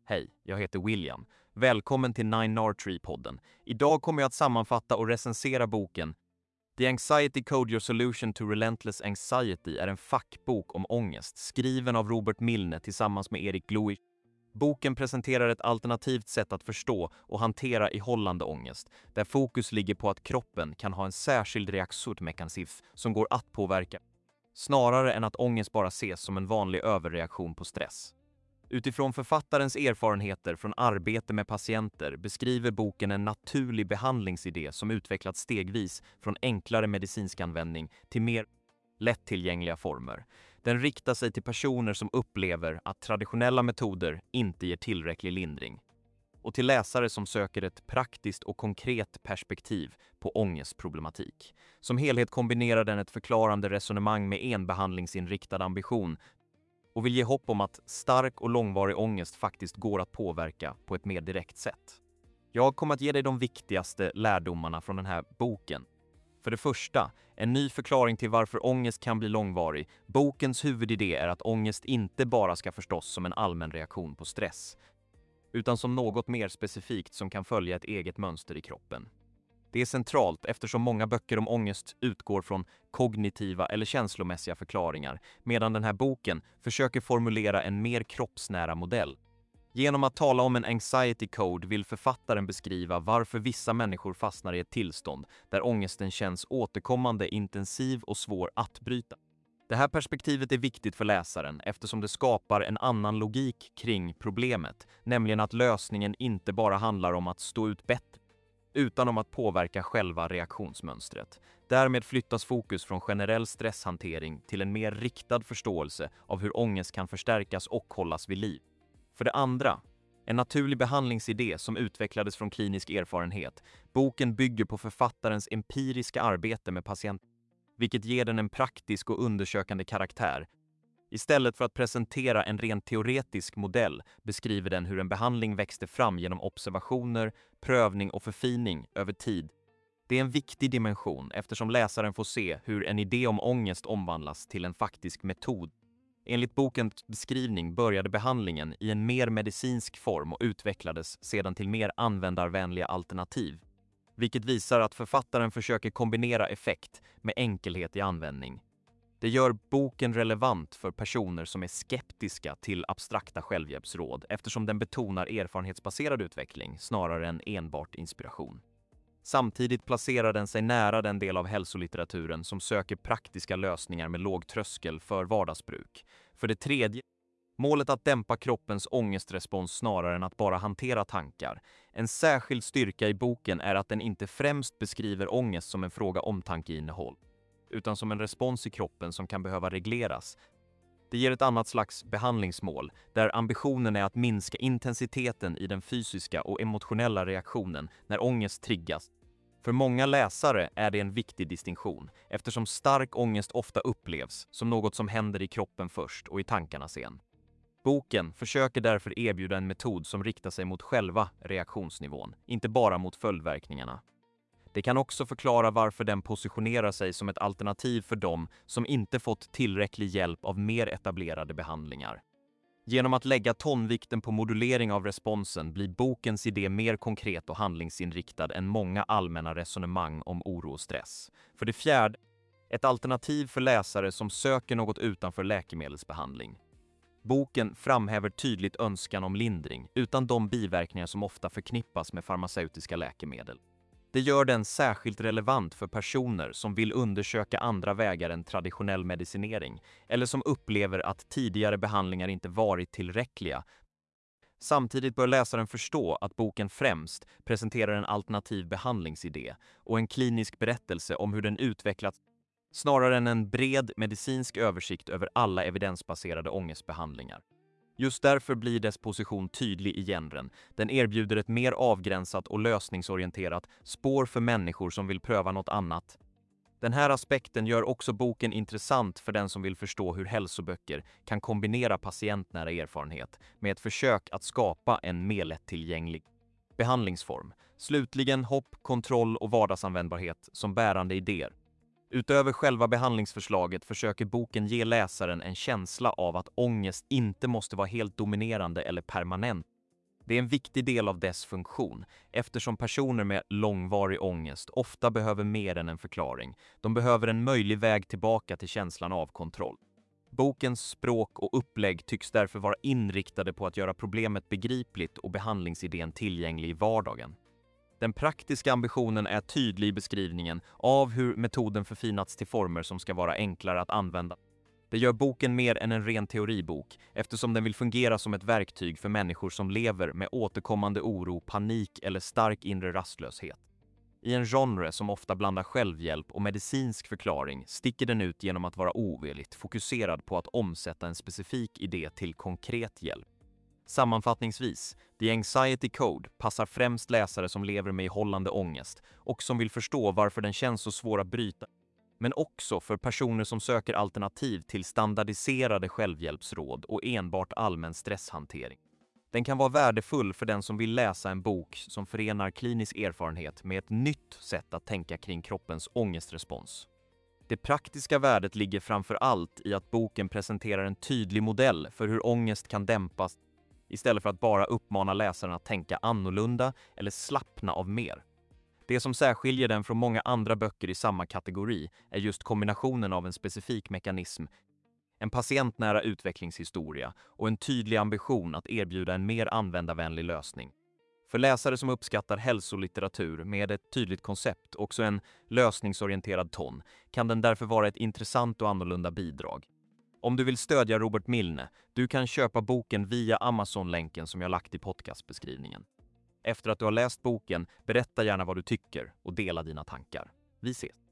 Hej, jag heter William. Välkommen till Nine Tree-podden. Idag kommer jag att sammanfatta och recensera boken The Anxiety Code Your Solution to Relentless Anxiety är en fackbok om ångest, skriven av Robert Milne tillsammans med Erik Glowich. Boken presenterar ett alternativt sätt att förstå och hantera ihållande ångest, där fokus ligger på att kroppen kan ha en särskild reaktionsmekanism som går att påverka, snarare än att ångest bara ses som en vanlig överreaktion på stress. Utifrån författarens erfarenheter från arbete med patienter beskriver boken en naturlig behandlingsidé som utvecklats stegvis från enklare medicinsk användning till mer lättillgängliga former. Den riktar sig till personer som upplever att traditionella metoder inte ger tillräcklig lindring, och till läsare som söker ett praktiskt och konkret perspektiv på ångestproblematik. Som helhet kombinerar den ett förklarande resonemang med en behandlingsinriktad ambition och vill ge hopp om att stark och långvarig ångest faktiskt går att påverka på ett mer direkt sätt. Jag kommer att ge dig de viktigaste lärdomarna från den här boken. För det första, en ny förklaring till varför ångest kan bli långvarig. Bokens huvudidé är att ångest inte bara ska förstås som en allmän reaktion på stress, utan som något mer specifikt som kan följa ett eget mönster i kroppen. Det är centralt eftersom många böcker om ångest utgår från kognitiva eller känslomässiga förklaringar, medan den här boken försöker formulera en mer kroppsnära modell. Genom att tala om en anxiety code vill författaren beskriva varför vissa människor fastnar i ett tillstånd där ångesten känns återkommande, intensiv och svår att bryta. Det här perspektivet är viktigt för läsaren eftersom det skapar en annan logik kring problemet, nämligen att lösningen inte bara handlar om att stå ut bättre, utan om att påverka själva reaktionsmönstret. Därmed flyttas fokus från generell stresshantering till en mer riktad förståelse av hur ångest kan förstärkas och hållas vid liv. För det andra, en naturlig behandlingsidé som utvecklades från klinisk erfarenhet. Boken bygger på författarens empiriska arbete med patienter, vilket ger den en praktisk och undersökande karaktär. Istället för att presentera en rent teoretisk modell beskriver den hur en behandling växte fram genom observationer, prövning och förfining över tid. Det är en viktig dimension eftersom läsaren får se hur en idé om ångest omvandlas till en faktisk metod. Enligt bokens beskrivning började behandlingen i en mer medicinsk form och utvecklades sedan till mer användarvänliga alternativ, vilket visar att författaren försöker kombinera effekt med enkelhet i användning. Det gör boken relevant för personer som är skeptiska till abstrakta självhjälpsråd eftersom den betonar erfarenhetsbaserad utveckling snarare än enbart inspiration. Samtidigt placerar den sig nära den del av hälsolitteraturen som söker praktiska lösningar med låg tröskel för vardagsbruk. För det tredje, målet att dämpa kroppens ångestrespons snarare än att bara hantera tankar. En särskild styrka i boken är att den inte främst beskriver ångest som en fråga om tankeinnehåll, utan som en respons i kroppen som kan behöva regleras. Det ger ett annat slags behandlingsmål, där ambitionen är att minska intensiteten i den fysiska och emotionella reaktionen när ångest triggas. För många läsare är det en viktig distinktion, eftersom stark ångest ofta upplevs som något som händer i kroppen först och i tankarna sen. Boken försöker därför erbjuda en metod som riktar sig mot själva reaktionsnivån, inte bara mot följdverkningarna. Det kan också förklara varför den positionerar sig som ett alternativ för dem som inte fått tillräcklig hjälp av mer etablerade behandlingar. Genom att lägga tonvikten på modulering av responsen blir bokens idé mer konkret och handlingsinriktad än många allmänna resonemang om oro och stress. För det fjärde, ett alternativ för läsare som söker något utanför läkemedelsbehandling. Boken framhäver tydligt önskan om lindring utan de biverkningar som ofta förknippas med farmaceutiska läkemedel. Det gör den särskilt relevant för personer som vill undersöka andra vägar än traditionell medicinering eller som upplever att tidigare behandlingar inte varit tillräckliga. Samtidigt bör läsaren förstå att boken främst presenterar en alternativ behandlingsidé och en klinisk berättelse om hur den utvecklats, snarare än en bred medicinsk översikt över alla evidensbaserade ångestbehandlingar. Just därför blir dess position tydlig i genren. Den erbjuder ett mer avgränsat och lösningsorienterat spår för människor som vill pröva något annat. Den här aspekten gör också boken intressant för den som vill förstå hur hälsoböcker kan kombinera patientnära erfarenhet med ett försök att skapa en mer lättillgänglig behandlingsform. Slutligen hopp, kontroll och vardagsanvändbarhet som bärande idéer. Utöver själva behandlingsförslaget försöker boken ge läsaren en känsla av att ångest inte måste vara helt dominerande eller permanent. Det är en viktig del av dess funktion, eftersom personer med långvarig ångest ofta behöver mer än en förklaring. De behöver en möjlig väg tillbaka till känslan av kontroll. Bokens språk och upplägg tycks därför vara inriktade på att göra problemet begripligt och behandlingsidén tillgänglig i vardagen. Den praktiska ambitionen är tydlig i beskrivningen av hur metoden förfinats till former som ska vara enklare att använda. Det gör boken mer än en ren teoribok, eftersom den vill fungera som ett verktyg för människor som lever med återkommande oro, panik eller stark inre rastlöshet. I en genre som ofta blandar självhjälp och medicinsk förklaring sticker den ut genom att vara oveligt fokuserad på att omsätta en specifik idé till konkret hjälp. Sammanfattningsvis, The Anxiety Code passar främst läsare som lever med ihållande ångest och som vill förstå varför den känns så svår att bryta. Men också för personer som söker alternativ till standardiserade självhjälpsråd och enbart allmän stresshantering. Den kan vara värdefull för den som vill läsa en bok som förenar klinisk erfarenhet med ett nytt sätt att tänka kring kroppens ångestrespons. Det praktiska värdet ligger framför allt i att boken presenterar en tydlig modell för hur ångest kan dämpas istället för att bara uppmana läsaren att tänka annorlunda eller slappna av mer. Det som särskiljer den från många andra böcker i samma kategori är just kombinationen av en specifik mekanism, en patientnära utvecklingshistoria och en tydlig ambition att erbjuda en mer användarvänlig lösning. För läsare som uppskattar hälsolitteratur med ett tydligt koncept, också en lösningsorienterad ton, kan den därför vara ett intressant och annorlunda bidrag. Om du vill stödja Robert Milne, du kan köpa boken via Amazon-länken som jag lagt i podcastbeskrivningen. Efter att du har läst boken, berätta gärna vad du tycker och dela dina tankar. Vi ses!